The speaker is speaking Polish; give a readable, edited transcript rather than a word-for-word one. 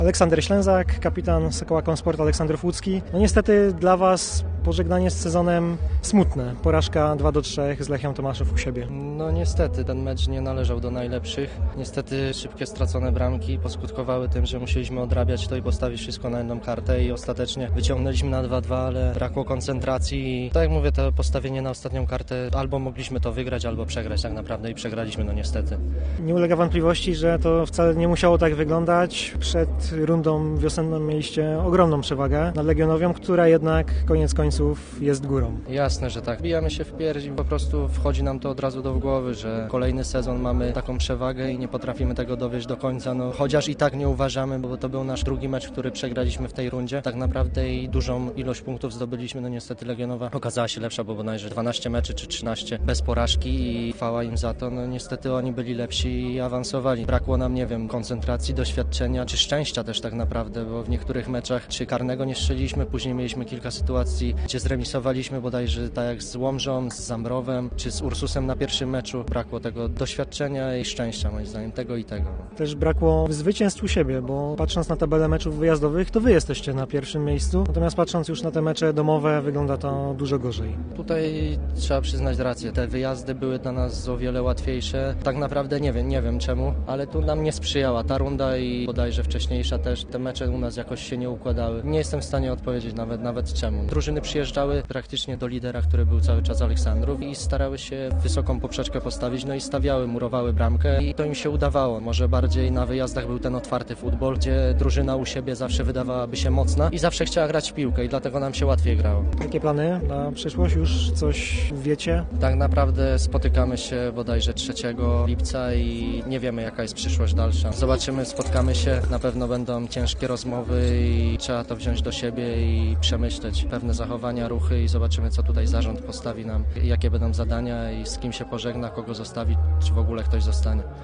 Aleksander Ślęzak, kapitan Sokoła Komsport Aleksandrów Łódzki. No niestety dla Was pożegnanie z sezonem smutne. Porażka 2-3 z Lechią Tomaszów u siebie. No niestety ten mecz nie należał do najlepszych. Niestety szybkie stracone bramki poskutkowały tym, że musieliśmy odrabiać to i postawić wszystko na jedną kartę i ostatecznie wyciągnęliśmy na 2-2, ale brakło koncentracji. Tak jak mówię, to postawienie na ostatnią kartę, albo mogliśmy to wygrać, albo przegrać tak naprawdę i przegraliśmy, no niestety. Nie ulega wątpliwości, że to wcale nie musiało tak wyglądać. Przed rundą wiosenną mieliście ogromną przewagę nad Legionowią, która jednak koniec końców jest górą. Jasne, że tak. Bijamy się w pierś i po prostu wchodzi nam to od razu do głowy, że kolejny sezon mamy taką przewagę i nie potrafimy tego dowieść do końca. No, chociaż i tak nie uważamy, bo to był nasz drugi mecz, który przegraliśmy w tej rundzie. Tak naprawdę i dużą ilość punktów zdobyliśmy. No niestety Legionowa okazała się lepsza, bo bodajże 12 meczy czy 13 bez porażki i chwała im za to. No niestety oni byli lepsi i awansowali. Brakło nam, nie wiem, koncentracji, doświadczenia czy szczęścia też tak naprawdę, bo w niektórych meczach czy karnego nie strzeliliśmy, później mieliśmy kilka sytuacji, gdzie zremisowaliśmy bodajże tak jak z Łomżą, z Zambrowem czy z Ursusem na pierwszym meczu. Brakło tego doświadczenia i szczęścia, moim zdaniem, tego i tego. Też brakło zwycięstw u siebie, bo patrząc na tabelę meczów wyjazdowych, to Wy jesteście na pierwszym miejscu, natomiast patrząc już na te mecze domowe, wygląda to dużo gorzej. Tutaj trzeba przyznać rację, te wyjazdy były dla nas o wiele łatwiejsze. Tak naprawdę nie wiem czemu, ale tu nam nie sprzyjała ta runda i bodajże wcześniejsza też. Te mecze u nas jakoś się nie układały. Nie jestem w stanie odpowiedzieć nawet czemu. Drużyny przyjeżdżały praktycznie do lidera, który był cały czas Aleksandrów i starały się wysoką poprzeczkę postawić, no i stawiały, murowały bramkę i to im się udawało. Może bardziej na wyjazdach był ten otwarty futbol, gdzie drużyna u siebie zawsze wydawałaby się mocna i zawsze chciała grać w piłkę i dlatego nam się łatwiej grało. Jakie plany na przyszłość? Już coś wiecie? Tak naprawdę spotykamy się bodajże 3 lipca i nie wiemy, jaka jest przyszłość dalsza. Zobaczymy, spotkamy się, na pewno będą ciężkie rozmowy i trzeba to wziąć do siebie i przemyśleć pewne zachowania, ruchy i zobaczymy, co tutaj zarząd postawi nam, jakie będą zadania i z kim się pożegna, kogo zostawi, czy w ogóle ktoś zostanie.